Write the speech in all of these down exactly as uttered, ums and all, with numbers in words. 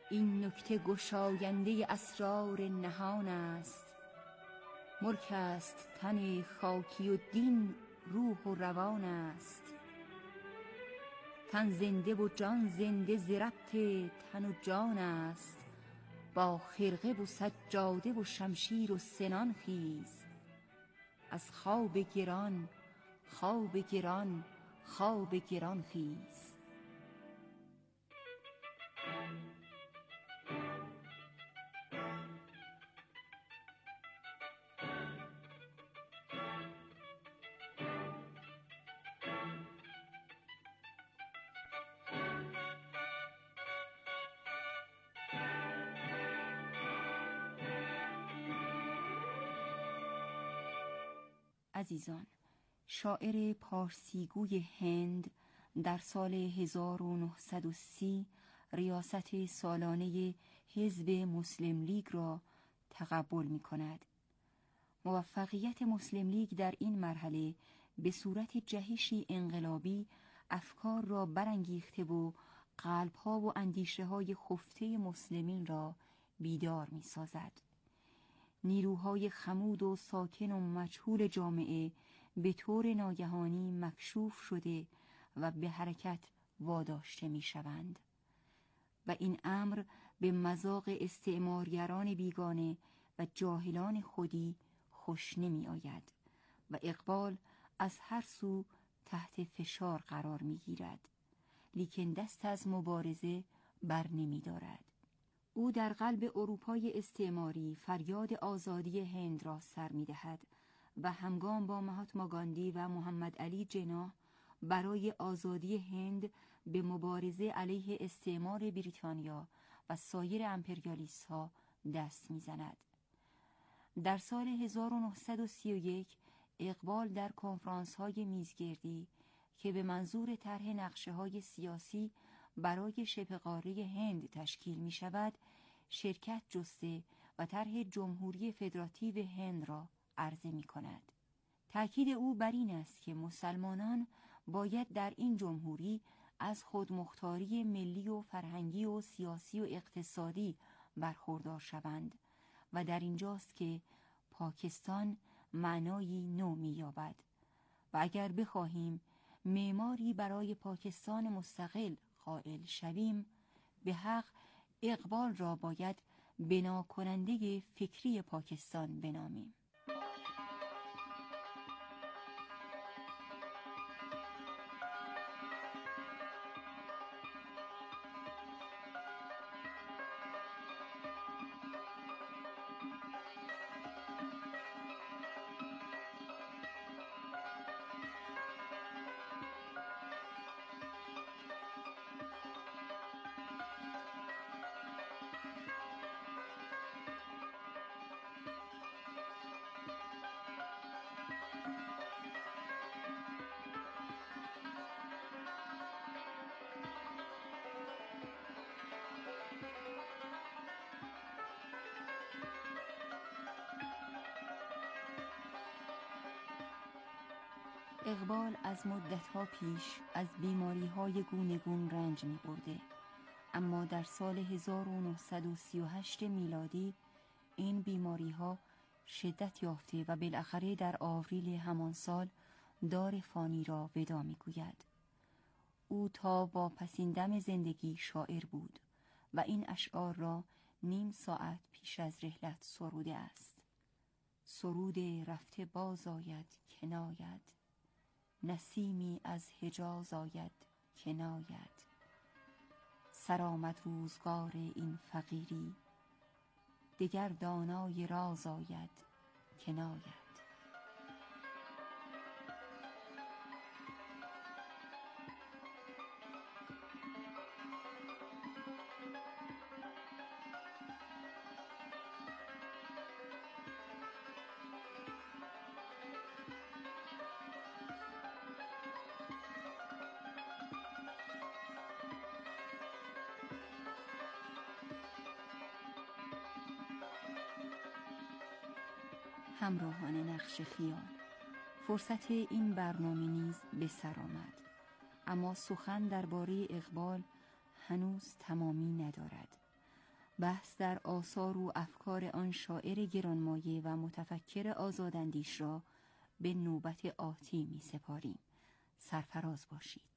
این نکته گشاینده اسرار نهان است. ملک است تن خاکی و دین روح و روان است. تن زنده و جان زنده ز ربط تن و جان است. با خرقه و سجاده و شمشیر و سنان خیز. از خواب گران خواب گران خواب گران خیز. عزیزان، شاعر پارسیگوی هند در سال هزار و نهصد و سی ریاست سالانه حزب مسلم لیگ را تقبل می کند. موفقیت مسلم لیگ در این مرحله به صورت جهشی انقلابی افکار را برانگیخته و قلب‌ها و اندیشه‌های خفته مسلمین را بیدار می سازد. نیروهای خمود و ساکن و مجهول جامعه به طور ناگهانی مکشوف شده و به حرکت واداشته می شوند و این امر به مذاق استعمارگران بیگانه و جاهلان خودی خوش نمی آید و اقبال از هر سو تحت فشار قرار می گیرد، لیکن دست از مبارزه بر نمی دارد. او در قلب اروپای استعماری فریاد آزادی هند را سر می دهد و همگام با مهاتما گاندی و محمد علی جناح برای آزادی هند به مبارزه علیه استعمار بریتانیا و سایر امپریالیست ها دست می زند. در سال هزار و نهصد و سی و یک اقبال در کنفرانس های میزگردی که به منظور طرح نقشه های سیاسی برای شبه قاره هند تشکیل می شود شرکت جسته و طرح جمهوری فدراتیو هند را عرضه می کند. تأکید او بر این است که مسلمانان باید در این جمهوری از خودمختاری ملی و فرهنگی و سیاسی و اقتصادی برخوردار شوند و در اینجاست که پاکستان معنایی نو می یابد و اگر بخواهیم معماری برای پاکستان مستقل قائل شویم، به حق اقبال را باید بنا کننده فکری پاکستان بنامیم. اقبال از مدتها پیش از بیماری‌های گوناگون رنج می‌برده، اما در سال هزار و نهصد و سی و هشت میلادی این بیماری‌ها شدت یافته و بالاخره در آوریل همان سال دار فانی را ودا می‌گوید. او تا واپسین دم زندگی شاعر بود و این اشعار را نیم ساعت پیش از رحلت سروده است. سرود رفته باز آید که ناید، نسیمی از حجاز آید که ناید. سرآمد روزگار این فقیری، دگر دانای راز آید که ناید. همراهان نقش خیال، فرصت این برنامه نیز به سر آمد، اما سخن درباره اقبال هنوز تمامی ندارد بحث در آثار و افکار آن شاعر گرانمایه و متفکر آزاداندیش را به نوبت آتی می سپاریم. سرفراز باشید.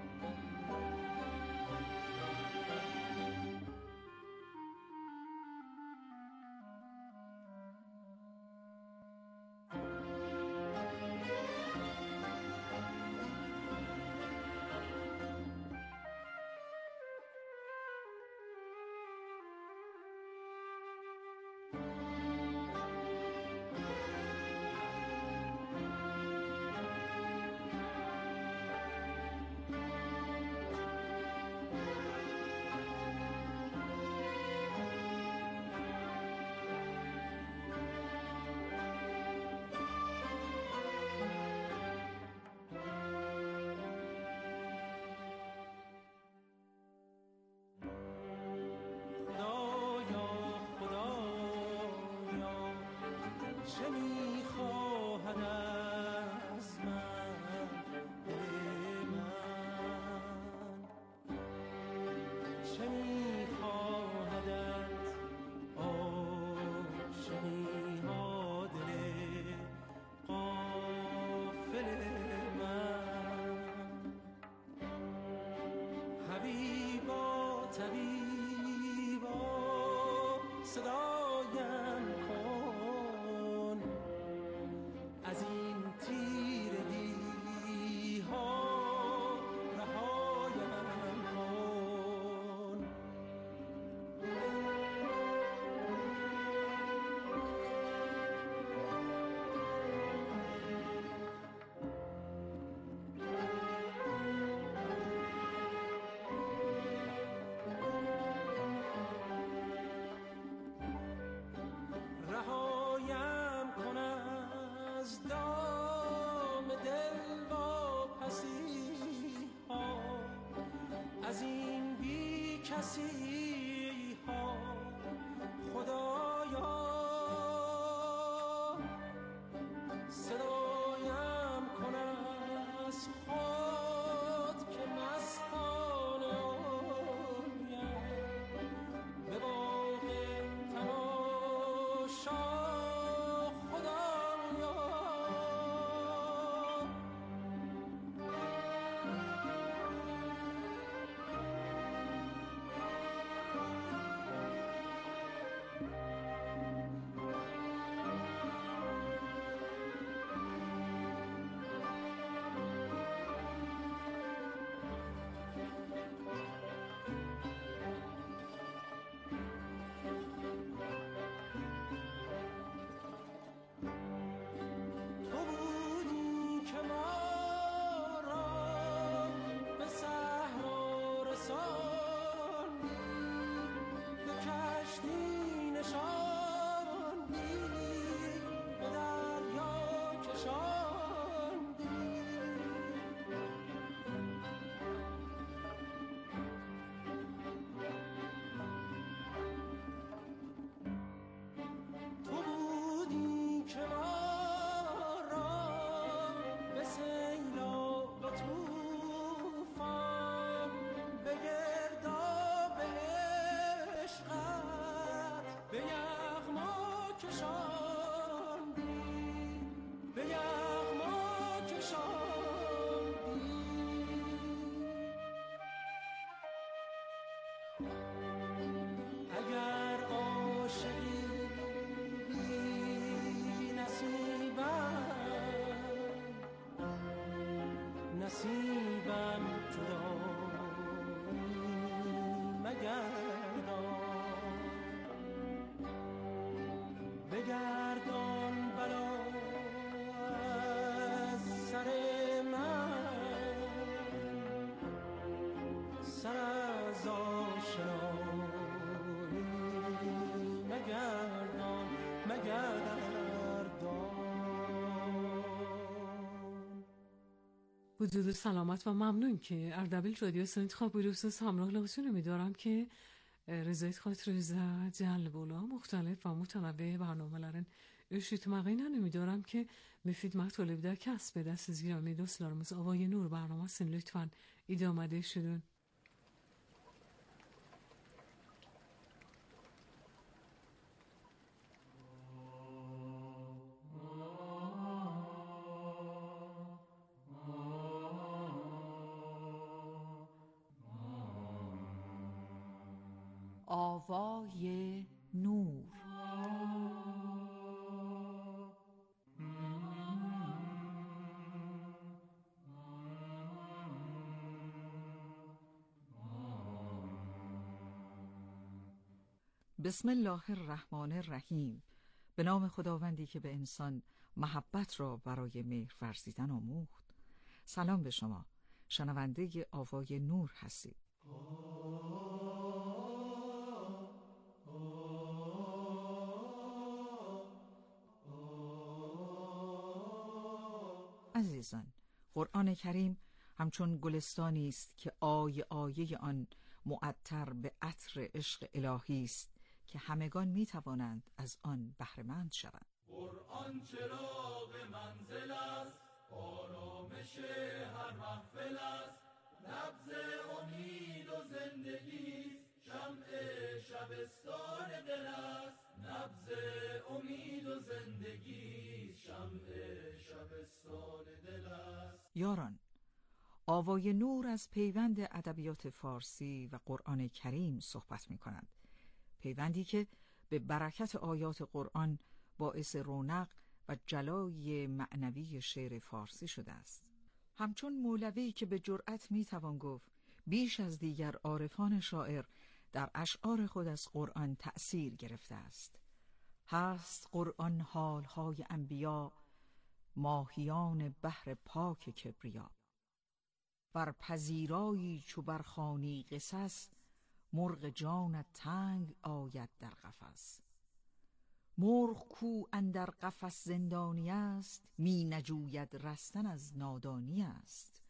وجود سلامت و ممنون که اردبیل رادیو سنت خواب بودوسوس همراه لغتون میدارم که رضایت خاطر جل بولا مختلف و متنوع برنامه‌لرن üşütmağıyla ümidiyorum ki müfid matolibde kasb dest zirami dostlarımız Avay Nur برنامه‌سین lütfen idamede şudun. آوای نور. بسم الله الرحمن الرحیم. به نام خداوندی که به انسان محبت را برای مهر ورزیدن آموخت. سلام به شما، شنونده آوای نور هستید. عزیزان، قرآن کریم همچون گلستانی است که آیه آیه آن معطر به عطر عشق الهی است که همگان می توانند از آن بهره مند شوند. قرآن چراغ منزل است، آرامش هر محفل است، نبض امید و زندگی است، شمع شبستان دل است، نبض امید و زندگی است، شمع شبستان دل است. یاران، آوای نور از پیوند ادبیات فارسی و قرآن کریم صحبت می کند. پیوندی که به برکت آیات قرآن باعث رونق و جلای معنوی شعر فارسی شده است. همچون مولوی که به جرأت می توان گفت بیش از دیگر عارفان شاعر در اشعار خود از قرآن تأثیر گرفته است. هست قرآن حالهای انبیا، ماهیان بحر پاک کبریا. بر پذیرایی چو برخوانی قصص، مرغ جانت تنگ آید در قفس. مرغ کو اندر قفس زندانی است، می نجوید رستن از نادانی است.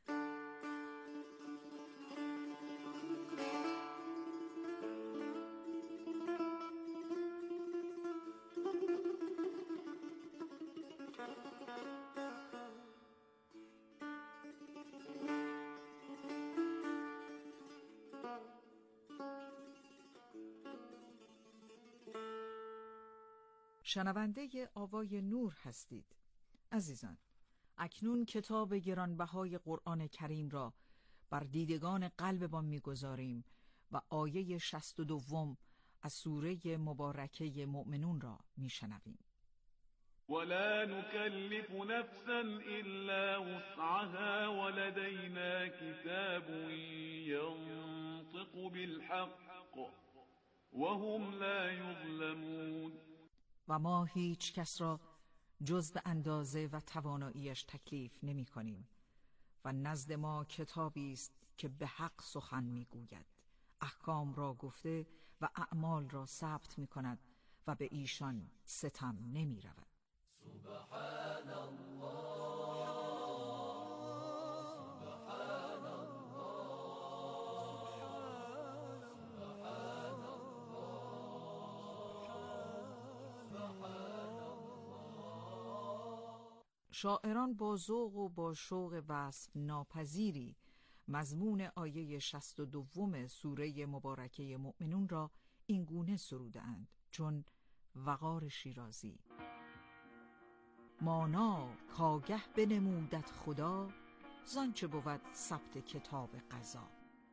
شنونده آوای نور هستید. عزیزان، اکنون کتاب گرانبهای قرآن کریم را بر دیدگان قلبمان می‌گذاریم و آیه شصت و دوم از سوره مبارکه مؤمنون را میشنویم. ولا نكلف نفسا إلا وسعها ولدينا كتاب ينطق بالحق وهم لا يظلمون. و ما هیچ کس را جز به اندازه و تواناییش تکلیف نمی کنیم و نزد ما کتابی است که به حق سخن می گوید، احکام را گفته و اعمال را ثبت می کند و به ایشان ستم نمی رود. سبحان الله، سبحان الله، سبحان الله. شاعران با ذوق و با شوق وصف ناپذیری مضمون آیه شصت و دوم سوره مبارکه مؤمنون را این گونه سرودند، چون وقار شیرازی: مانا کاگه بنمودت خدا، زانچه بود ثبت کتاب قضا.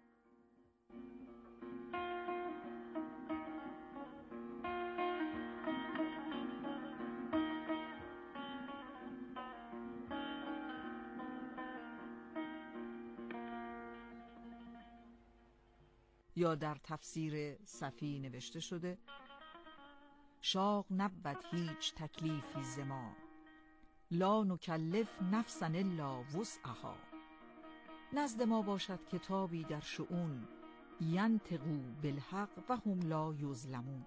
یا در تفسیر صفی نوشته شده: شاق نبود هیچ تکلیفی ز ما، لا نکلف نفسا الا وسعها. نزد ما باشد کتابی در شؤون، ینطقوا بالحق و هم لا یظلمون.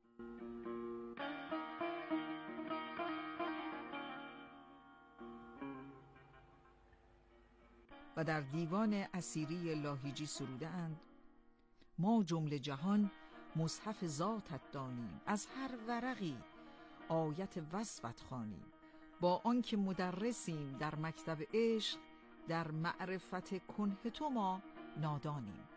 و در دیوان اسیری لاهیجی سروده اند: ما جمله جهان مصحف ذاتت دانیم، از هر ورقی آیت وصفت خوانیم. با آنکه مدرسیم در مکتب عشق، در معرفت کنه تو ما نادانیم.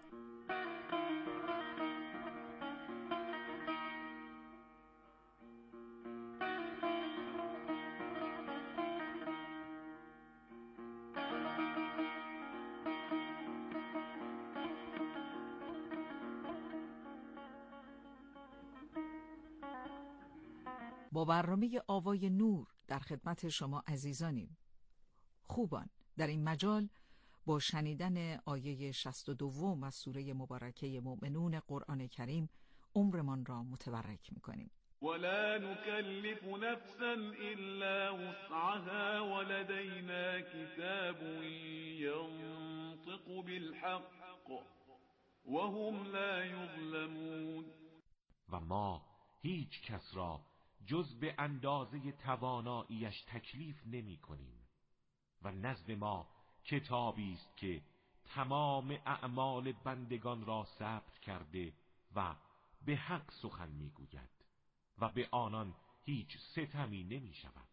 با برنامه آوای نور در خدمت شما عزیزانیم. خوبان، در این مجال با شنیدن آیه شصت و دو از سوره مبارکه مؤمنون قرآن کریم عمرمان را متبرک می‌کنیم. ولا نكلف نفسا إلا وسعها ولدينا كتاب ينطق بالحق وهم لا يظلمون. و ما هیچ کس را جز به اندازه تواناییش تکلیف نمی کنیم و نزد ما کتابی است که تمام اعمال بندگان را ثبت کرده و به حق سخن می گوید و به آنان هیچ ستمی نمی شود.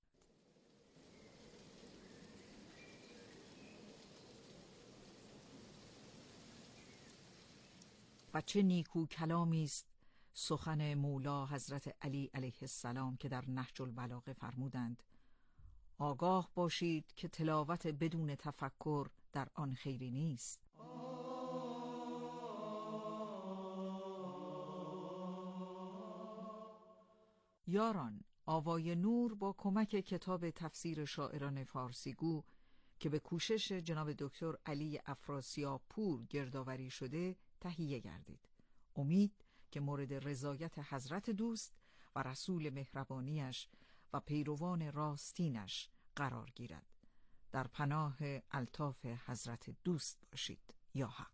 و چه نیکو کلامی است سخن مولا حضرت علی علیه السلام که در نهج البلاغه فرمودند: آگاه باشید که تلاوت بدون تفکر در آن خیری نیست. یاران، آوای نور با کمک کتاب تفسیر شاعران فارسیگو که به کوشش جناب دکتر علی افراسیاب پور گردآوری شده تهیه گردید. امید که مورد رضایت حضرت دوست و رسول مهربانیش و پیروان راستینش قرار گیرد. در پناه الطاف حضرت دوست باشید یا حق.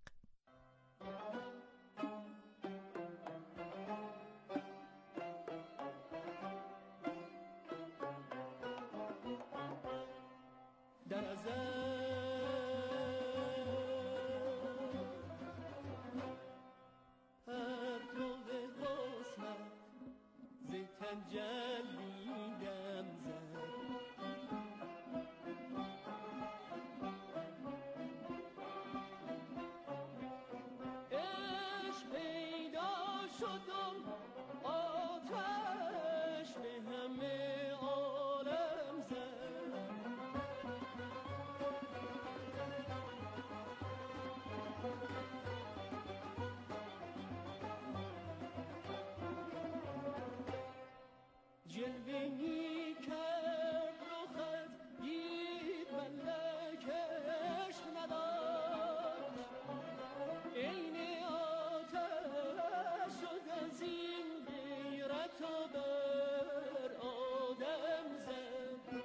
جلوه‌ای کرد رخت دید ملکش نداشت، عین آتش شد از این غیرت و بر آدم زد.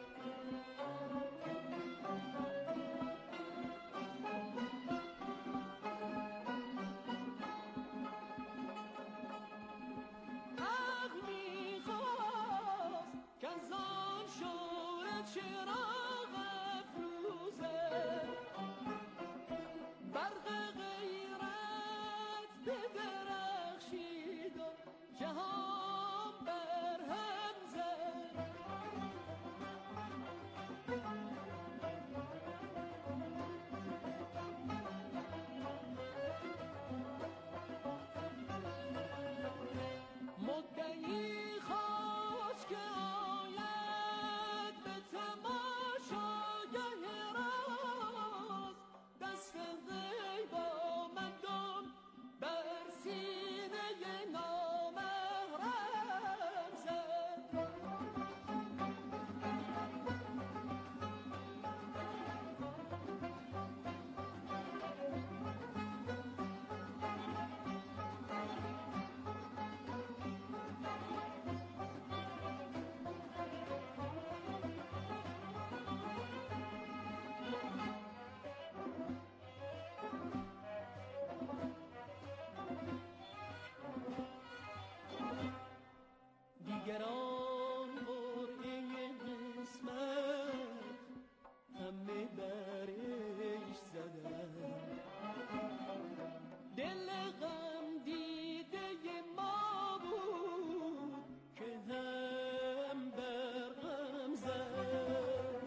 چراغ افروزه برق غیرت بدرخشید و جهان برهم زد. مدعی خواست که دیگران قرعه قسمت همه برش زدن، دل غم دیده ما بود که هم بر غم زد.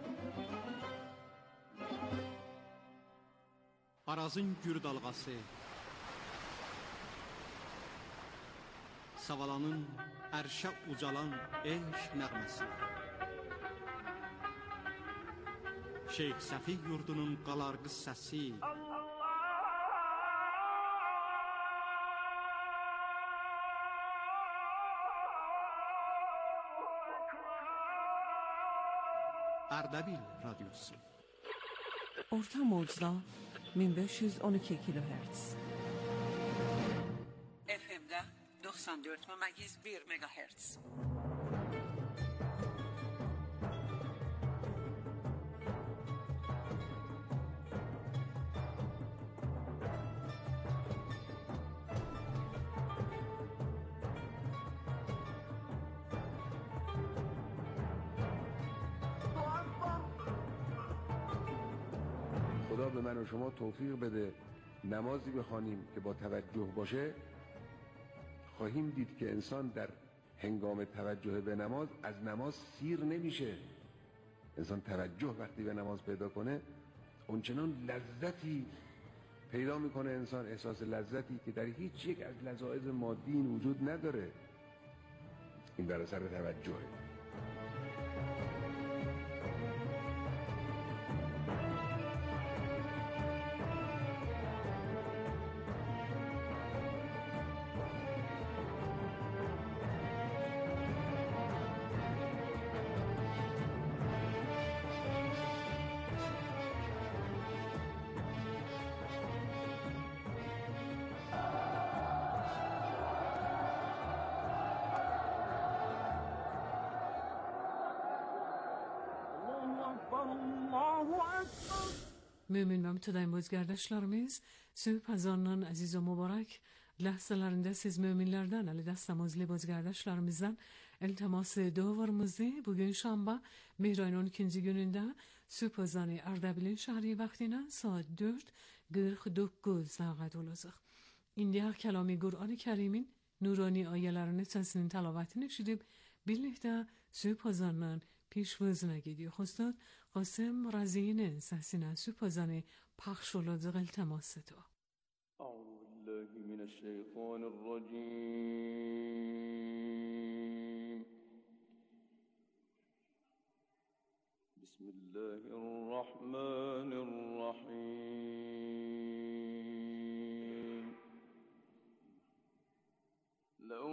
Arazın gür dalğası, Savalanın ərşə ucalan eşq nəğməsi, Şeyx Səfi yurdunun qalarqı səsi, اردبیل رادیوسو. Orta mocda min beş yüz on iki kilohertz. اف ام'de doksan dört virgül bir megahertz. خدا به من و شما توفیق بده نمازی بخوانیم که با توجه باشه. خواهیم دید که انسان در هنگام توجه به نماز از نماز سیر نمیشه. انسان توجه وقتی به نماز پیدا کنه اونچنان لذتی پیدا میکنه، انسان احساس لذتی که در هیچ یک از لذایذ مادی این وجود نداره. این بر اثر توجهه. Mümin ve mütedayın bozgardashlarımız, süp hazandan aziz ve mübarek, lahzalarında siz müminlerden, ali dastamozli bozgardashlarımızdan iltimas duvarımızı bugün şamba Mehran on ikinci gününde süp hazanı Ardabil'in şehri vaktine saat dört kırk dokuz saat olacak. İndiha kelami Kur'an-ı Kerim'in nurani ayelerini sesinin telavatini şidip birlikte süp hazandan پیشوازنه گیدی خواستاد قاسم رزینه سحسینه سپازنه پخش ولادق التماستو. أعوذ بالله من الشيطان الرجيم. بسم الله الرحمن الرحيم. لو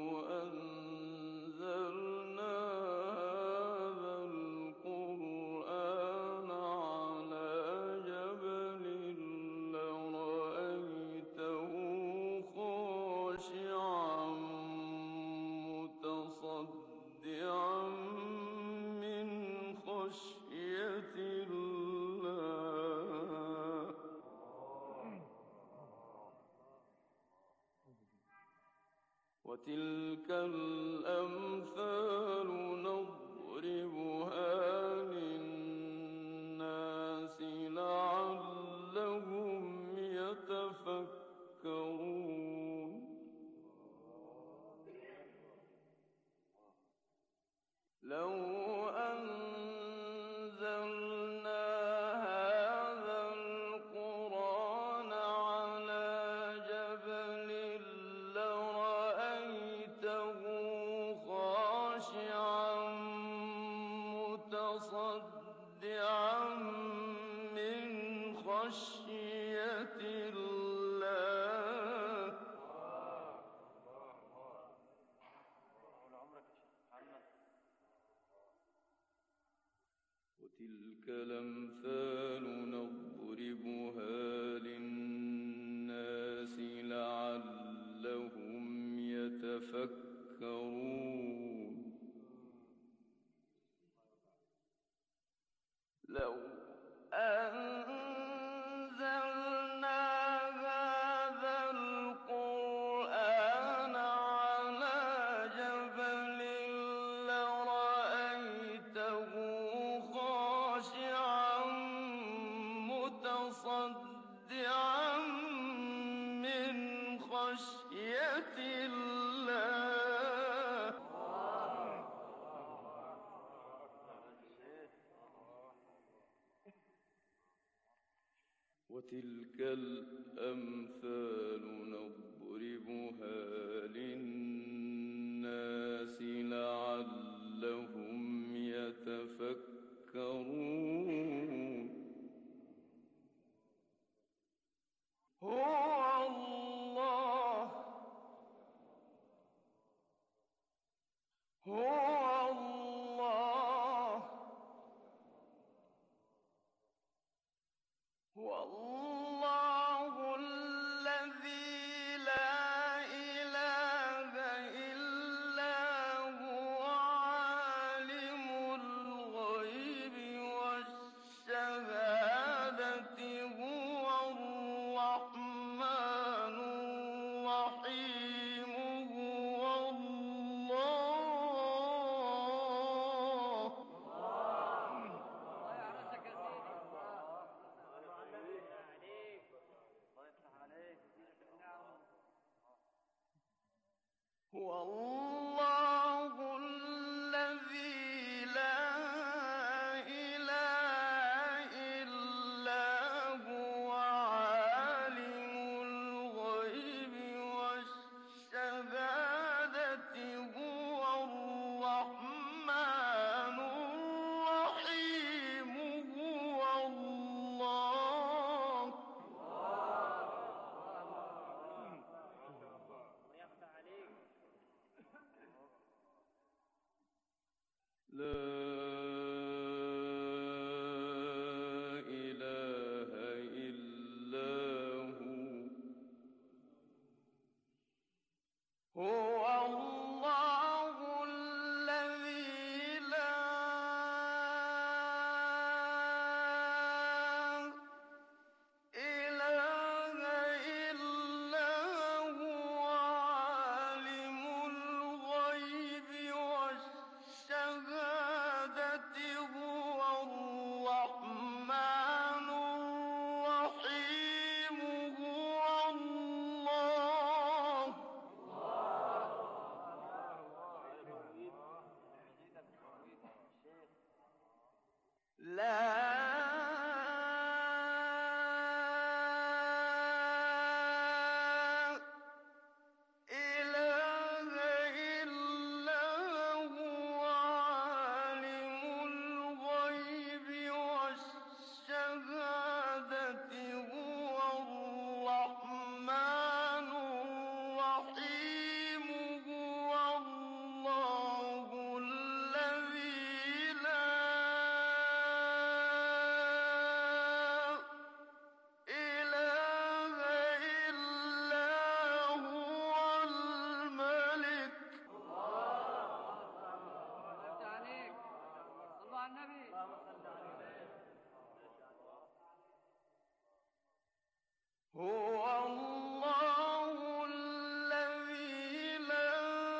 وتلك الأمثال نضربها للناس لعلهم يتفكرون. لو وتلك الأمثال نضربها للناس لعلهم يتفكرون. لو أنزلنا هذا القرآن على جبل لرأيته خاشعا متصدعا من خشية الله. وتلك الأمثال نضربها للناس لعلهم يتفكرون. هو الله هو الله هو الله الذي لا إله إلا هو عالم الغيب والشهادة هو الرحمن الرحيم هو الله. هو الله الذي لا إله إلا هو عالم الغيب والشهادة هو الرحمن الرحيم هو الله. لا إله إلا هو هو الله الذي لا إله إلا هو عالم الغيب والشهادة هو الرحمن الرحيم هو الله. لا إله إلا هو عالم الغيب والشهادة هو الرحمن الرحيم هو الله الذي لا إله إلا هو الملك. هو الله الذي لا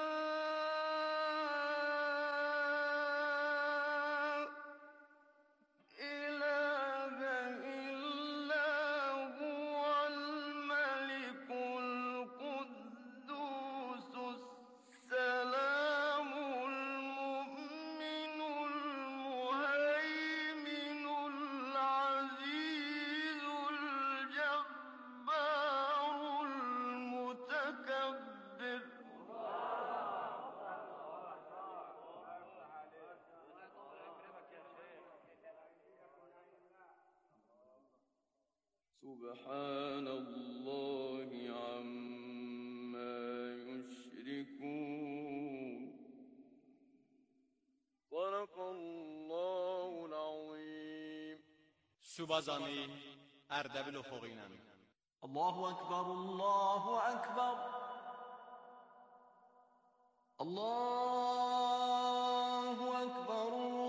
إله إلا هو الملك القدوس السلام المؤمن المهيمن العزيز الجبار المتكبر. سبحان الله عما يشركون. صدق الله العظيم. Subazani Erdebil oxuğuyla. الله أكبر الله أكبر الله أكبر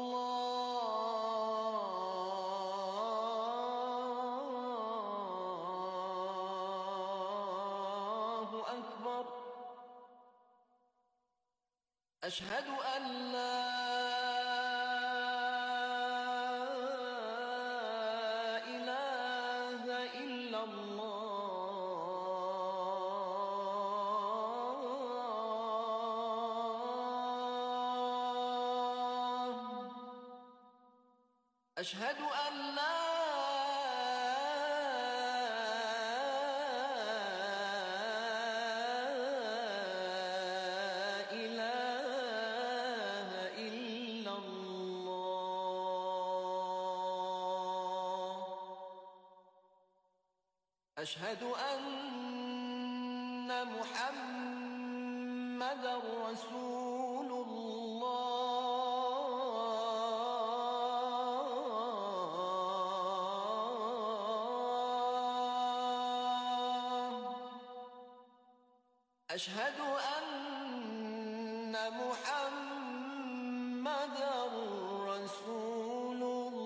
الله أكبر. أشهد أن لا إله إلا الله. أشهد أن لا إله إلا الله. أشهد أن محمدا رسول الله. أشهد أن محمدًا رسول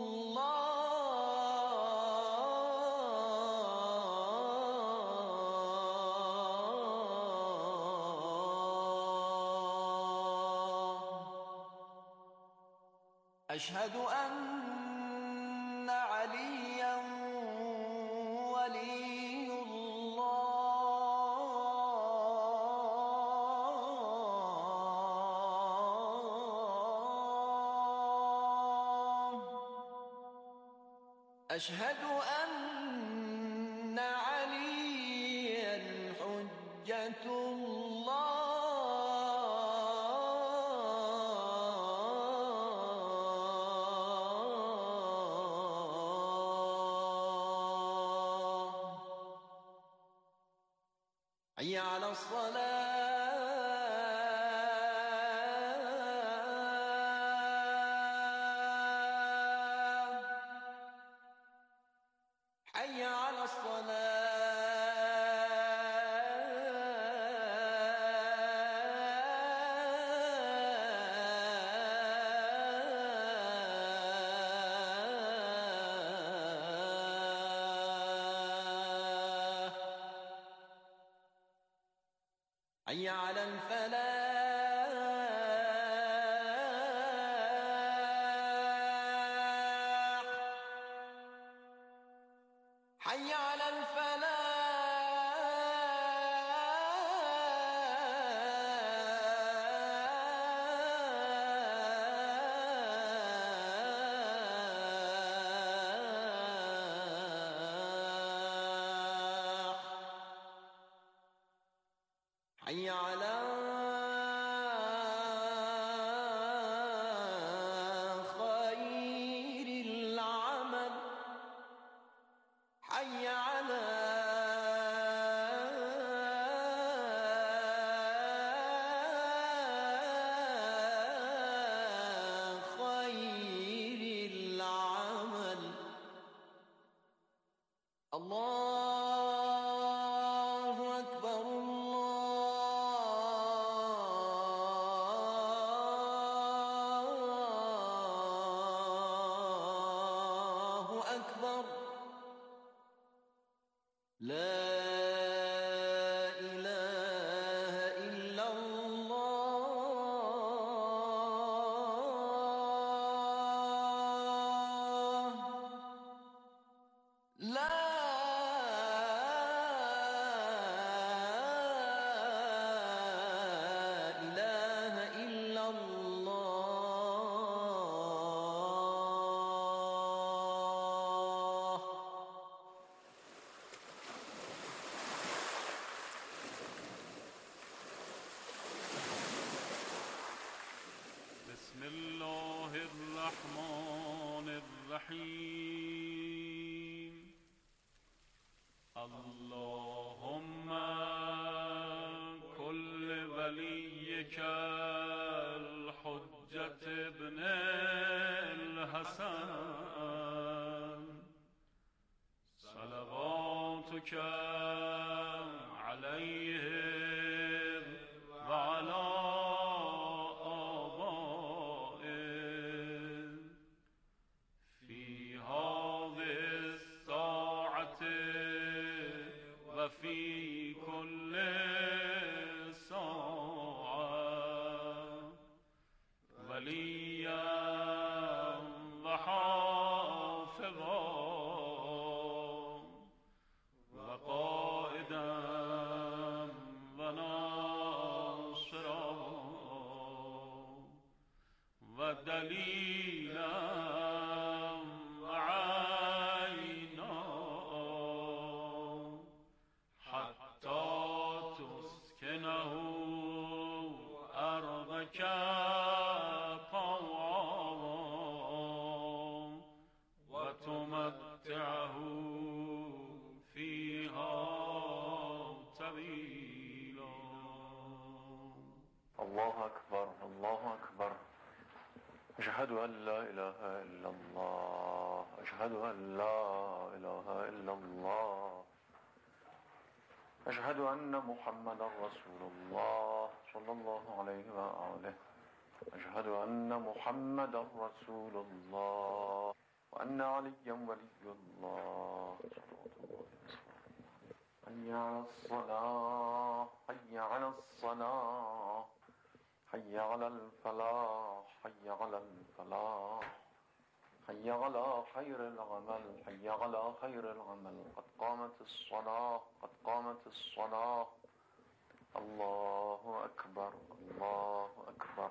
أشهد أن عليا ولي الله أشهد أن عليا حجة حي على الصلاة حي على الصلاة حي على الفلاح حي على الفلاح حي على خير العمل حي على خير العمل الله أكبر الله أكبر لا إله إلا الله لا إله إلا الله بسم الله الرحمن الرحيم اللهم كل وليك الحجة ابن الحسن صلواتك عليه وعلى آبائه في هذه الساعة وفي كل ساعة وليا وحافظا وقائدا وناصرا ودليلا وعينا حتى تسكنه أرضك طوعا وتمتعه فيها طويلا. الله أكبر الله أكبر أشهد أن لا إله إلا الله أشهد أن لا إله إلا الله أشهد أن محمد رسول الله صلى الله عليه وآله. أشهد أن محمد رسول الله وأن عليا ولي الله صلوات الله وسلامه. حي على الصلاة حي على الصلاة حي على الفلاح حي على الفلاح حي على خير العمل حي على خير العمل. قد قامت الصلاة قد قامت الصلاة. الله أكبر الله أكبر.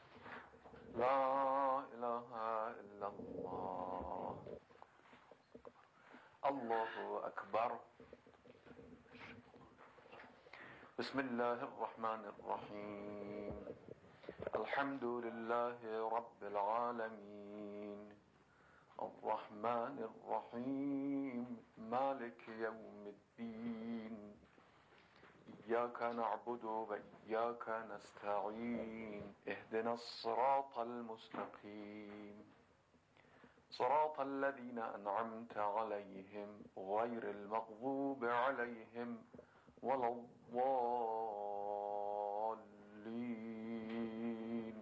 لا إله إلا الله. الله أكبر. بسم الله الرحمن الرحيم. الحمد لله رب العالمين الرحمن الرحيم مالك يوم الدين. إياك نعبد وإياك نستعين. اهدنا الصراط المستقيم صراط الذين أنعمت عليهم غير المغضوب عليهم ولا الضالين.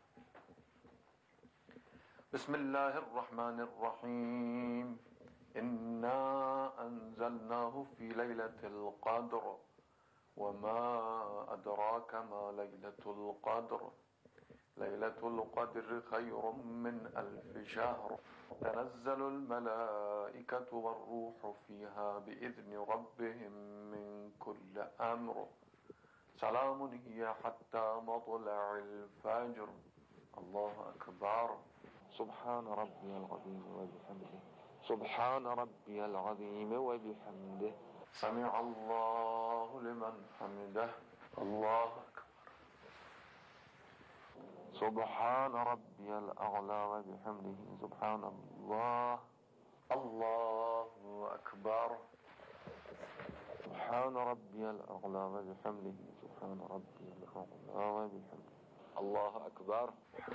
بسم الله الرحمن الرحيم. إنا أنزلناه في ليلة القدر وما أدراك ما ليلة القدر. ليلة القدر خير من ألف شهر. تنزل الملائكة والروح فيها بإذن ربهم من كل أمر. سلام هي حتى مطلع الفجر. الله أكبر. سبحان ربي العظيم وبحمده. سبحان ربي العظيم وبحمده. سمع الله لمن حمده. الله أكبر. سبحان ربي الأعلى وبحمده. سبحان الله. الله أكبر. سبحان ربي الأعلى وبحمده. سبحان ربي الأعلى وبحمده. الله أكبر.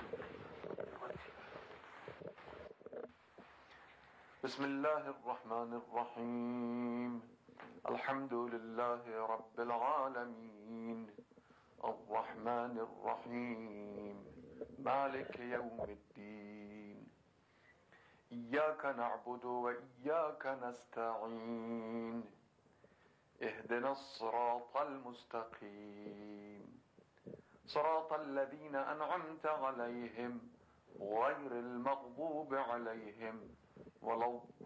بسم الله الرحمن الرحيم. الحمد لله رب العالمين الرحمن الرحيم مالك يوم الدين. إياك نعبد وإياك نستعين. اهدنا الصراط المستقيم صراط الذين أنعمت عليهم غير المغضوب عليهم ولا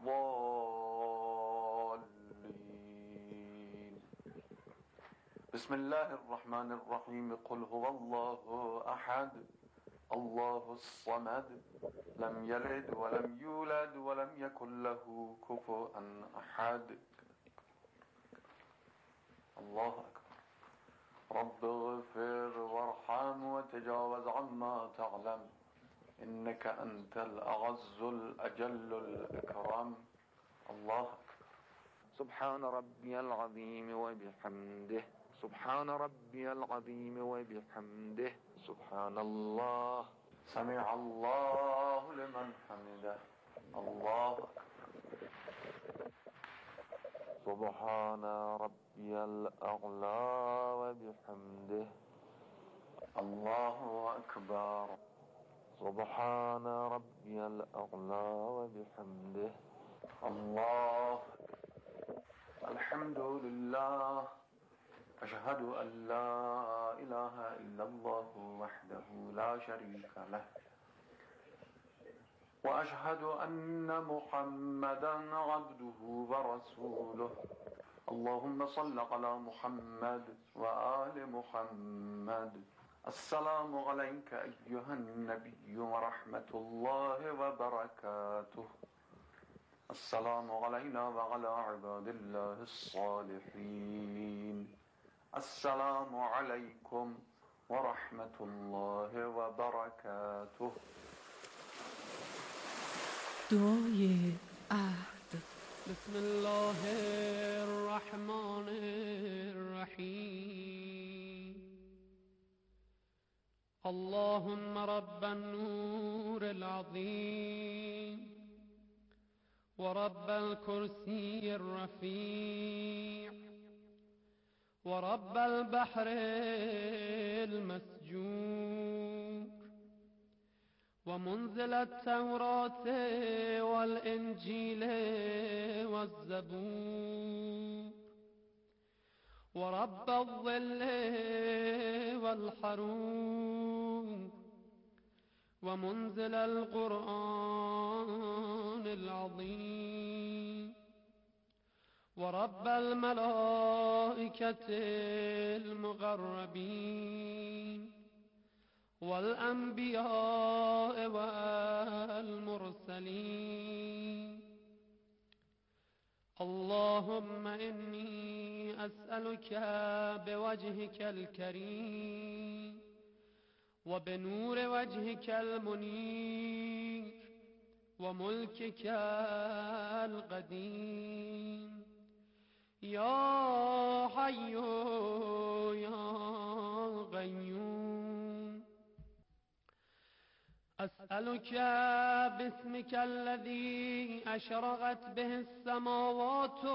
الضالين. بسم الله الرحمن الرحيم. قل هو الله أحد الله الصمد لم يلد ولم يولد ولم يكن له كفوا أحد. الله أكبر. رب اغفر وارحم وتجاوز عما تعلم إنك أنت الأعز الأجل الأكرم. الله أكبر. سبحان ربي العظيم وبحمده. سبحان ربي العظيم وبحمده. سبحان الله. سمع الله لمن حمده. الله أكبر. سبحان ربي الأعلى وبحمده. الله أكبر. سبحان ربي الأعلى وبحمده. الله. الحمد لله. أشهد أن لا إله إلا الله وحده لا شريك له وأشهد أن محمدا عبده ورسوله. اللهم صل على محمد وآل محمد. السلام عليك أيها النبي ورحمة الله وبركاته. السلام علينا وعلى عباد الله الصالحين. السلام عليكم ورحمة الله وبركاته. دعای عهد. بسم الله الرحمن الرحيم. اللهم رب النور العظيم ورب الكرسي الرفيع ورب البحر المسجور ومنزل التوراة والإنجيل والزبور ورب الظل والحرور ومنزل القرآن العظيم ورب الملائكة المقربين والأنبياء والمرسلين. اللهم إني أسألك بوجهك الكريم وبنور وجهك المنير وملكك القديم يا حي يا قيوم، أسألك باسمك الذي أشرقت به السماوات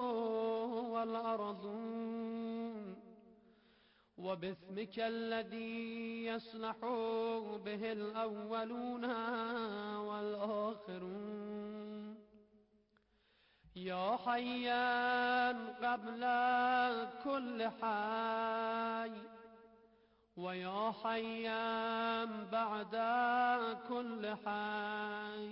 والأرضون وباسمك الذي يصلح به الأولون والآخرون يا حيا قبل كل حي ويا حيا بعد كل حي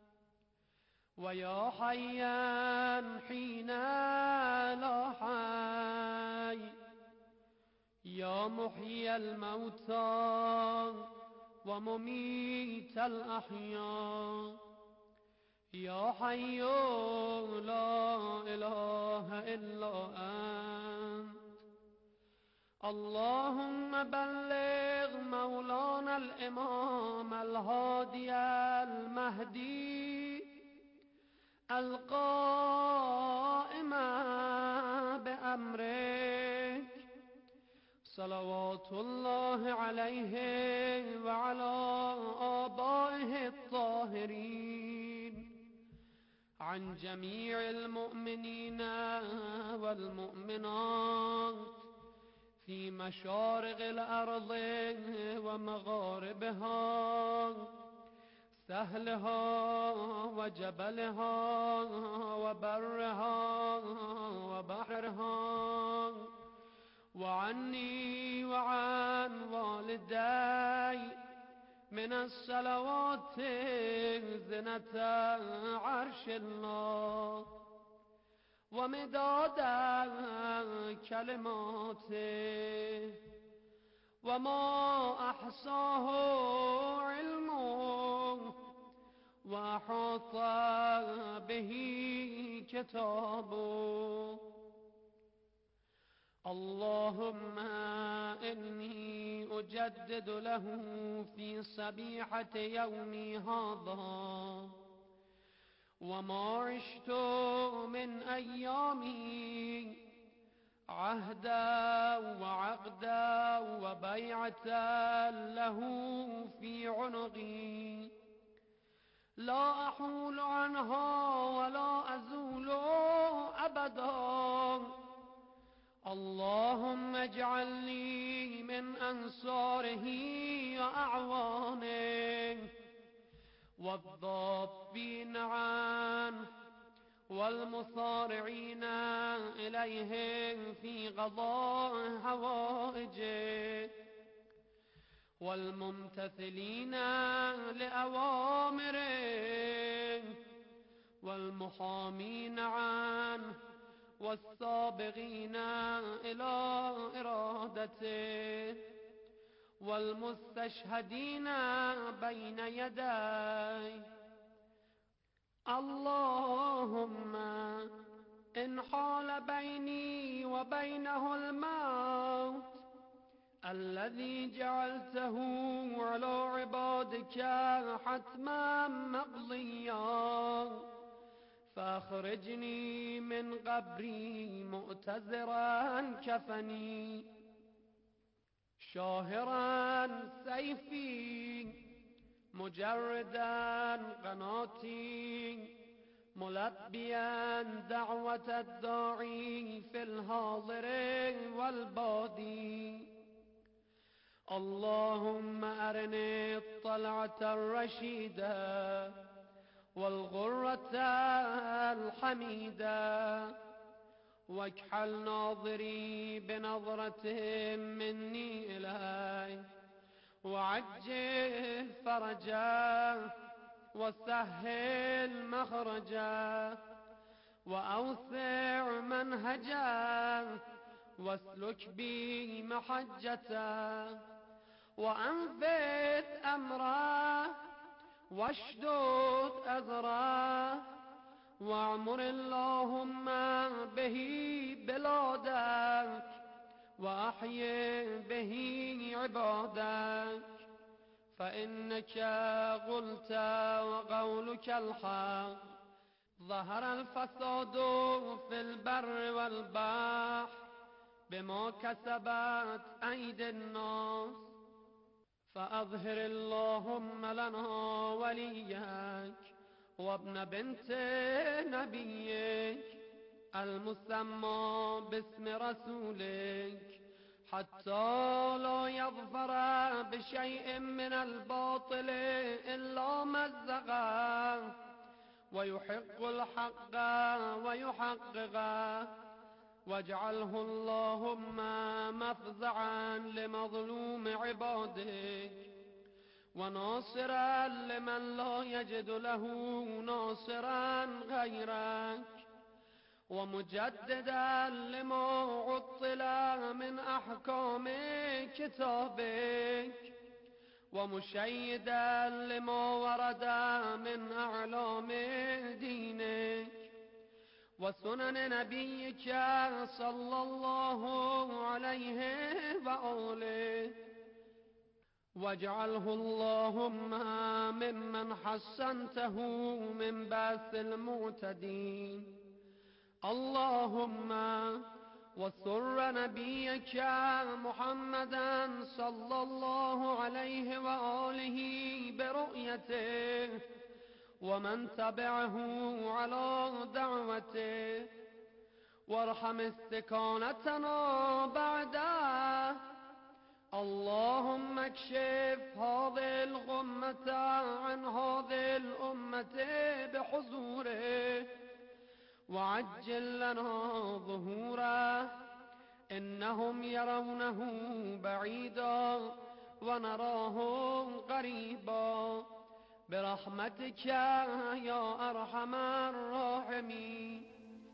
ويا حيا حين لا حي يا محيي الموتى ومميت الأحياء يا حي لا إله إلا أنت. اللهم بلغ مولانا الإمام الهادي المهدي القائم بأمرك صلوات الله عليه وعلى آبائه الطاهرين عن جميع المؤمنين والمؤمنات في مشارق الأرض ومغاربها سهلها وجبلها وبرها وبحرها وعني وعن والدي من الصلوات زنة عرش الله ومداد كلماته وما أحصاه علمه وأحاط به كتابه. اللهم إني أجدد له في صبيحة يومي هذا وما عشت من أيامي عهدا وعقدا وبيعة له في عنقي لا أحول عنها ولا أزول أبدا. اللهم اجعلني من أنصاره وأعوانه والضابين عنه والمصارعين إليه في قضاء حوائجه والممتثلين لأوامره والمحامين عنه والسابقين إلى إرادته والمستشهدين بين يديه. اللهم إن حال بيني وبينه الموت الذي جعلته على عبادك حتما مقضيا فاخرجني من قبري مؤتزرا كفني شاهرا سيفي مجردا قناتي ملبيا دعوة الداعي في الحاضر والبادي. اللهم أرني الطلعة الرشيدة والغرة الحميدة، واكحل ناظري بنظرة مني إليك، وعجل فرجا وسهل مخرجا، وأوسع منهجا واسلك بي محجتا، وأنفذ أمرا واشدد أزرا، واعمر اللهم به بلادك، وأحيي به عبادك، فإنك قلت وقولك الحق. ظهر الفساد في البر والبحر بما كسبت أيدي الناس، فأظهر اللهم لنا وليك وابن بنت نبيك المسمى باسم رسولك، حتى لا يظفر بشيء من الباطل إلا مزقه، ويحق الحق ويحققه، واجعله اللهم مفزعا لمظلوم عبادك، وناصرا لمن لا يجد له ناصرا غيرك، ومجددا لما عطل من أحكام كتابك، ومشيدا لما ورد من أعلام دينك وسنن نبيك صلى الله عليه وآله، واجعله اللهم ممن حسنته من بأس المعتدين. اللهم وسر نبيك محمدا صلى الله عليه وآله برؤيته، ومن تبعه على دعوته، وارحم استكانتنا بعده. اللهم اكشف هذه الغمة عن هذه الأمة بحضوره، وعجل لنا ظهوره، إنهم يرونه بعيدا ونراه قريبا، برحمتك يا أرحم الراحمين.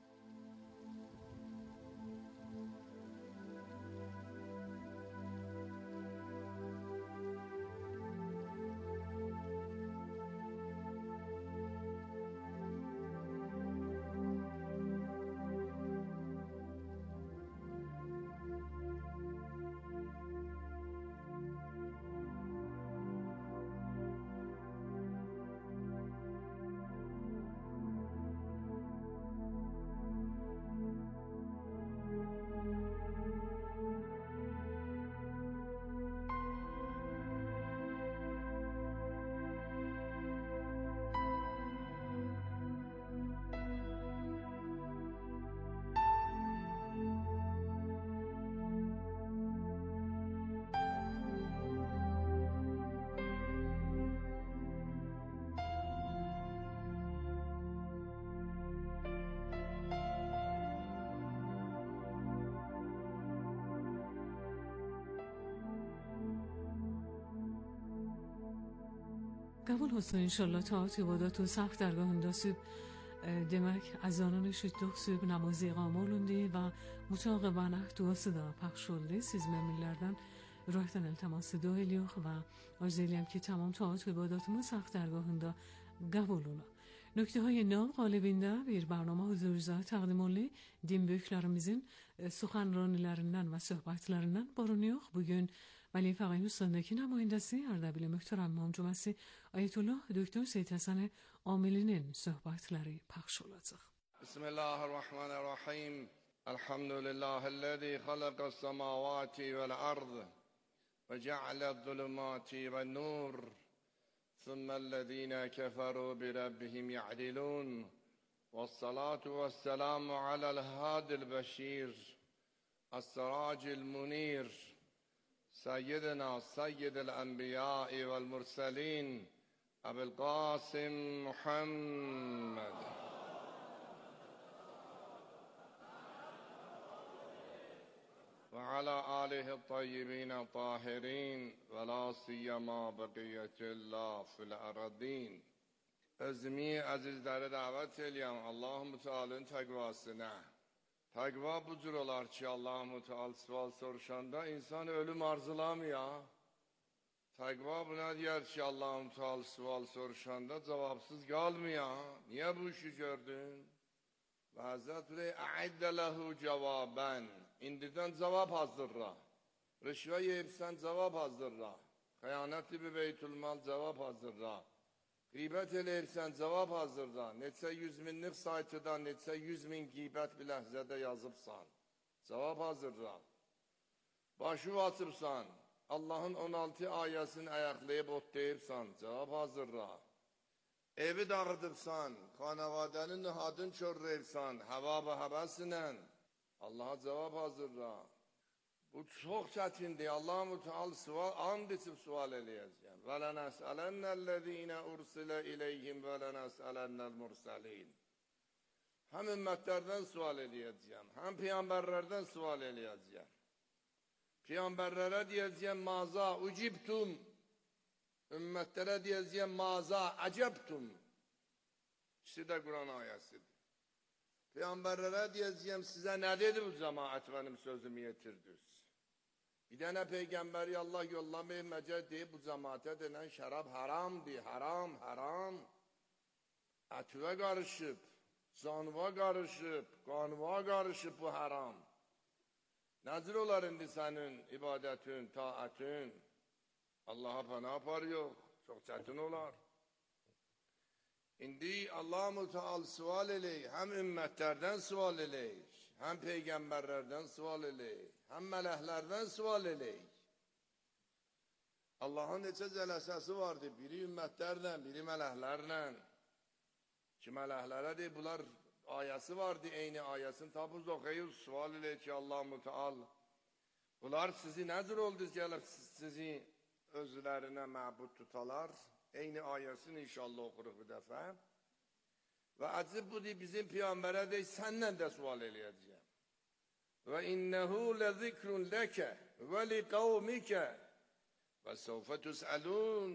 قبول حسن انشالله taat ibodat و saf درگاهında süb demek azanın şüddük süb namazı qamolundu ve mutaqibane duası da payş oldu. Siz müminlerden ruhtan iltimas dua ediyor ve arzu ediyorum ki tamam taat ibadatımız saf درگاهında قبول ola. Noktaهای نام qalibində bir برنامه huzurunuza təqdim olunur. Din böyüklərimizin suxanranilərindən və söhbətlərindən barınıyor. Bugün Vali Fəqih Ustandakı nümayəndəsi Ərdəbil Möhtərəm İmam Cüməsi Ayətullah Doktor Seyid Həsən Amilinin söhbətləri pəxş olacaq. Bismillahirrahmanirrahim. Elhamdülillahi'llezî halaqas-semâvâti vel-ard ve ce'ale'z-zulumâti ven-nur. ثم الذين كفروا بربهم يعدلون والصلاة والسلام على الهادي البشير السراج المنير سيدنا سيد الأنبياء والمرسلين أبي القاسم محمد وعلى آله الطيبين الطاهرين ولا سيما بقية الله في الأرضين. Özümü əzizləri dəvət eləyəm, Allah-u Teala'nın təqvasına. Təqva bu cür olar ki, Allah-u Teala sual soruşanda insan ölüm arzulamıyor. Təqva buna deyər ki, Allah-u Teala sual soruşanda cavabsız qalmıyor. Niye bu işi gördün? Və Həzrət Bey, əiddə ləhu cavabən. İndidən cavab hazırla. Rüşvə yeyibsən cavab hazırla. Xəyanət-i bir beytülmal cavab hazırla. Qeybət eləyirsən, cavab hazırda. Neçə yüz minlik saytıda, neçə yüz min qeybət bir ləhzədə yazıbsan. Cavab hazırda. Başı açıbsan, Allahın on altı ayəsini ayaqlayıb otlayıbsan. Cavab hazırda. Evi dağıdıbsan, xanavadənin nihadın çörrəyibsan, həva və həbəsinlə. Allaha cavab hazırda. Bu çox çətindir. Allah-u Teala sual, and içib sual eləyəcəm. Və lənəsələnəl-ləzīnə ursilə iləyhim və lənəsələnəl-mursəlin. Həm ümmətlərdən sual eləyəcəm, həm peyğəmbərlərdən sual eləyəcəm. Peyğəmbərlərə deyəcəm, maza ucibtum. Ümmətlərə deyəcəm, maza əcəbtum. İkisi də Quran ayəsidir. Peyğəmbərlərə deyəcəm, sizə nə dedi bu cəmaət mənim sözümü yetirdiniz? Bir dənə Peyğəmbəri Allah yollamayıb məcəd deyib, bu cəmaətə denən şərab haramdır, haram, haram. Ətüvə qarışıb, canva qarışıb, qanva qarışıb bu haram. Nəzir olar indi sənin ibadətin, taətin? Allaha pənah apar yox, çox çətin olar. İndi Allah-u Teala sual eləyir, həm ümmətlərdən sual eləyir, həm peyğəmbərlərdən sual eləyir, həm mələklərdən sual eləyir. Allahın neçə cələsəsi vardır, biri ümmətlərlə, biri mələklərlə. Ki, mələklərə deyir, bunlar ayəsi vardır, eyni ayəsini tapız oxuyur, sual eləyir ki, Allah-u Teala, bunlar sizi nəzir oldu, gəlib sizi özlərinə məbud tutalar. Eyni ayəsini inşallah oxuruq bir dəfə. Və acib budur, bizim Peyğəmbərə deyil, səndən də sual eləyəcəyəm. Və innəhu ləzikrun ləkə və li qavmikə və səvfə tüsəlun.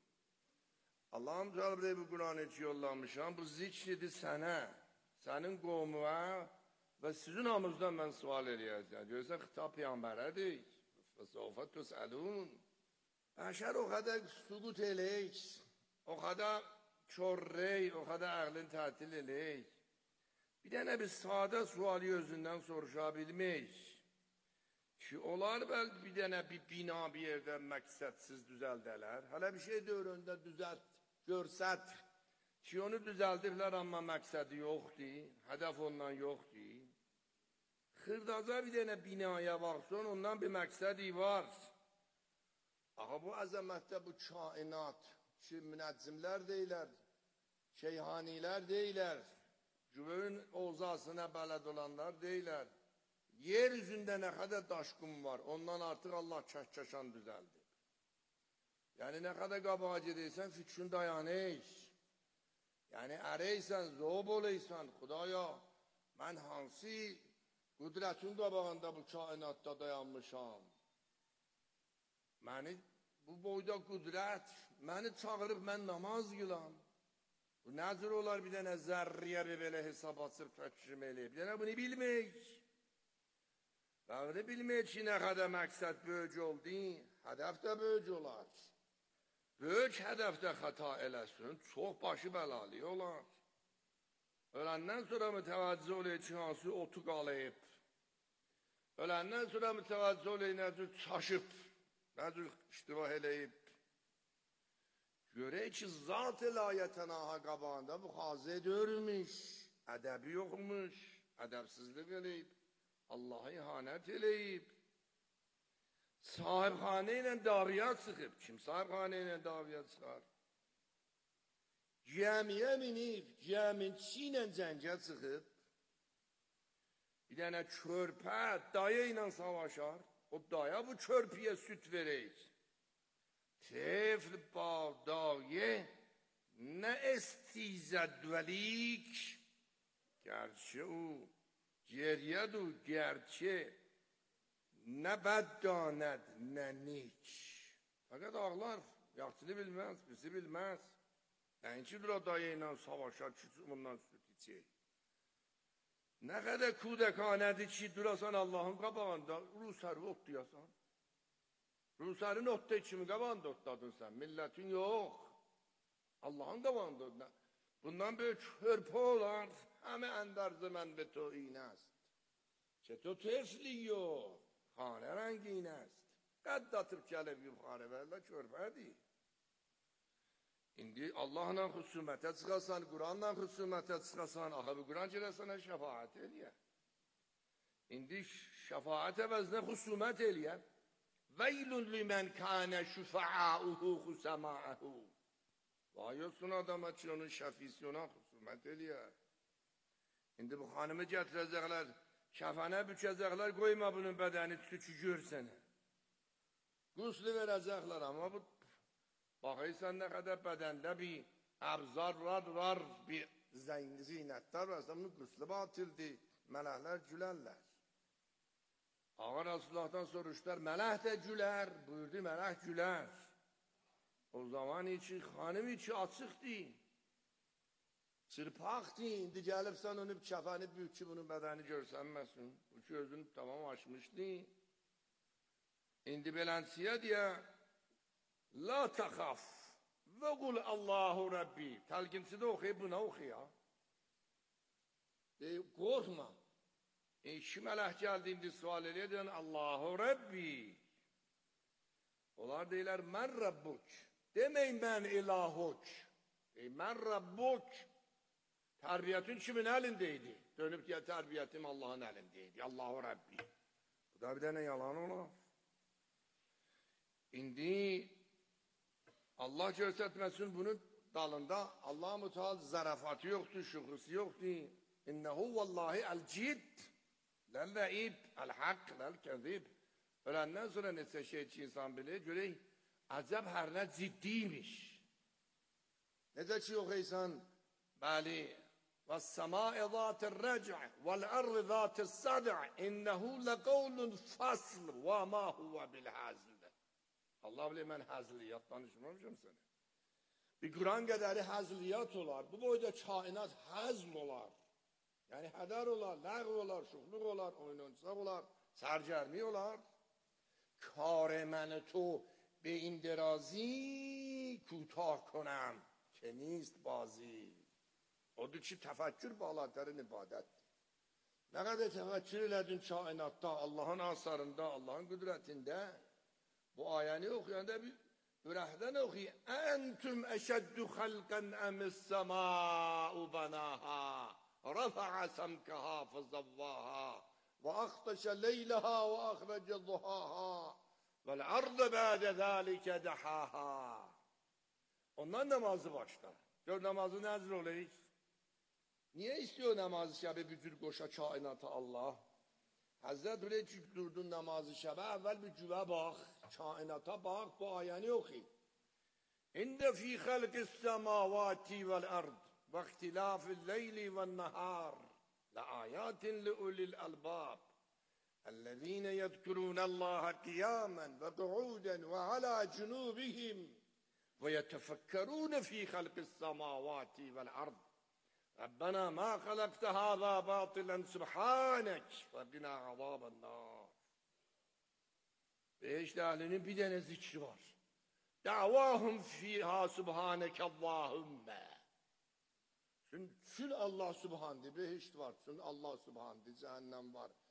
Allah'ım Teala bu Qur'anı ki yollamışam, bu zikridir sənə, sənin qovmuna və sizin amızdan mən sual eləyəcəyəm. Görürsən, xitab Peyğəmbərədir. Və səvfə tüsəlun. Bəşər o qədər süqut eləyik, o qədər körreyik, o qədər əqlin tətil eləyik. Bir dənə bir sadə suali özündən soruşa bilmək ki, onlar bəlkə bir dənə bir bina bir yerdə məqsədsiz düzəldələr. Hələ bir şey dövründə düzəlt, görsət ki, onu düzəldiblər, amma məqsədi yoxdur, hədəf ondan yoxdur. Xırdaca bir dənə binaya baxsan, ondan bir məqsədi var. Ağa bu əzəmətdə bu kainat ki, münəccimlər deyilər, şeyhanilər deyilər, güvün ovzasına bələd olanlar deyilər, yer üzündə nə qədər daşqın var, ondan artıq Allah kəhkəşan düzəldir. Yəni, nə qədər qabağa gedirsən, fikrin dayanış. Yəni, ərəysən, zob oleysən, Xudaya, mən hansı qüdrətin qabağında bu kainatda dayanmışam? Məni, bu boyda qüdrət, məni çağırıb mən namaz qılam. Bu nəzir olar bir dənə zərriyə bir belə hesab açıb təkrim eləyib. Bir dənə bunu bilmək. Və bunu bilmək ki, nə qədər məqsəd böyük oldu, hədəf də böyük olar. Böyük hədəfdə xəta eləsin, çox başı bəlalı olar. Öləndən sonra mütəvəccə olayı ki, hansı otu qalayıb. Öləndən sonra mütəvəccə olayı nəzir çaşıb. Nədir iştivah eləyib? Görək ki, zat-ı layətənaha qabağında bu xazə dörmüş, ədəbi yoxmuş, ədəbsizlik eləyib, Allah'a ihanət eləyib. Sahibxanə ilə daviyat çıxıb. Kim sahibxanə ilə daviyat çıxar? Gəmiyə minib, gəmin çiynən cəngə çıxıb, bir dənə körpə dayı ilə savaşar, o daya bu körpüyə süt verək. Tefl با دایه نه استیزد ولیک گرچه او گرید و گرچه نه bad danet ne نیک. Fakat ağlar, yaxşını bilməz, bizi bilməz. Nəinkidir o dayı ilə savaşar, küçük bundan süt içək. Nə qədər kudəkanədir ki, durasan Allahın qabağında, Rusarı otlayasan. Rusarın otda kimi qabağında otladın sən, millətin yox. Allahın qabağında. Bundan böyük hörpə olar, həmə əndərzə mən və to iynəst. Ki to tefliyo, xanə rəngi iynəst. Qədd atıb gəlib yuxarı vələ körpədir. İndi Allahla xüsumətə çıxasan, Quranla xüsumətə çıxasan, axı bu Quran girəsənə şəfaət eləyə. İndi şəfaət əvəzinə xüsumət eləyə. Veylun limən kənə şüfəauhu xüsəma'əhu. Vay olsun adama ki, onun şəfisi ona xüsumət eləyə. İndi bu xanımı gətirəcəklər, kəfənə bükəcəklər, qoyma bunun bədəni tükü görsənə. Quslu verəcəklər, amma bu baxıysan nə qədər bədəndə bir əbzar var, var, bir zinətlər var, bunun quslu batildir, mələklər gülərlər. Ağa Rasulullah'dan soruşlar, mələk də gülər, buyurdu, mələk gülər. O zaman için, xanım için açıqdır, çırpaqdır, indi gəlibsən onu kəfəni büyük ki, bunun bədəni görsənməsin. Bu ki, özünü tamam açmışdı. İndi belənsiyə deyə, la təxaf və qul Allahu Rabbi. Təlqimsi də oxuyub, buna oxuya. Deyib, qorxma. E, iki mələk gəldi, indi sual edən Allahu Rabbi. Onlar deyilər, mən Rabbuk. Deməyin, mən ilahuk. E, mən Rabbuk. Tərbiyyətin kimin əlindəydi? Dönüb gəl, tərbiyyətim Allahın əlindəydi. Allahu Rabbi. Bu da bir dənə yalan olar. İndi Allah göstərməsin bunun dalında Allah-u Müteal zarafatı yoxdur, şüxusu yoxdur. İnnehu vallahi el-cid, ləl-ləib, el-haqq, ləl-kəzib. Öləndən sonra neçə şey ki, insan bilir, görək, əcəb hər nə ciddiymiş. Necə ki, yoxuysan, bəli, وَالسَّمَاءِ ذَاتِ الرَّجْعِ وَالْأَرْضِ ذَاتِ السَّدْعِ إِنَّهُ لَقَوْلٌ فَصْلٌ وَمَا هُوَ بِالْحَزْلِ. Allah bilir, mən həzliyyat danışmamışam sənə. Bir Quran qədəri həzliyyat olar, bu boyda kainat həzm olar. Yəni hədər olar, ləğv olar, şuxluq olar, oyuncaq olar, sərgərmi olar. کار من تو به این درازی کوتاه کنم که نیست بازی. Odur ki, təfəkkür bağladların ibadətdir. Nə qədər təfəkkür elədin kainatda, Allahın asarında, Allahın qüdrətində, bu ayəni oxuyanda bir ürəkdən oxuy. Əntüm əşəddü xəlqən əmis-səma'u bənəha, rəfə'ə səmkəha fəzəvvəha, və əxtəşə leyləhə və əxrəcə zuhaha, vəl-ərdə bədə zəlikə dəhəha. Ondan namazı başlar. Gör namazı nəzr olayıq. Niye istiyor namazı şəbi bücür qoşa kainata Allah? Həzrət öyle durdun namazı şəbə, əvvəl bir güvə bax, kainata bax, bu ayəni oxuy. İndə fi xəlqis səmavati vəl-ərd və ixtilafil leyli vəl-nəhar لآيات لأولي الألباب الذين يذكرون الله قياما وقعودا وعلى جنوبهم ويتفكرون في خلق السماوات والأرض ربنا ما خلقت هذا باطلا سبحانك وقنا عذاب النار. Beş ehlinin bir tane zikri var. Davahum fiha subhaneke Allahümme. Çünkü Allah subhandı, beşt var. Çünkü Allah subhandı, cehennem var.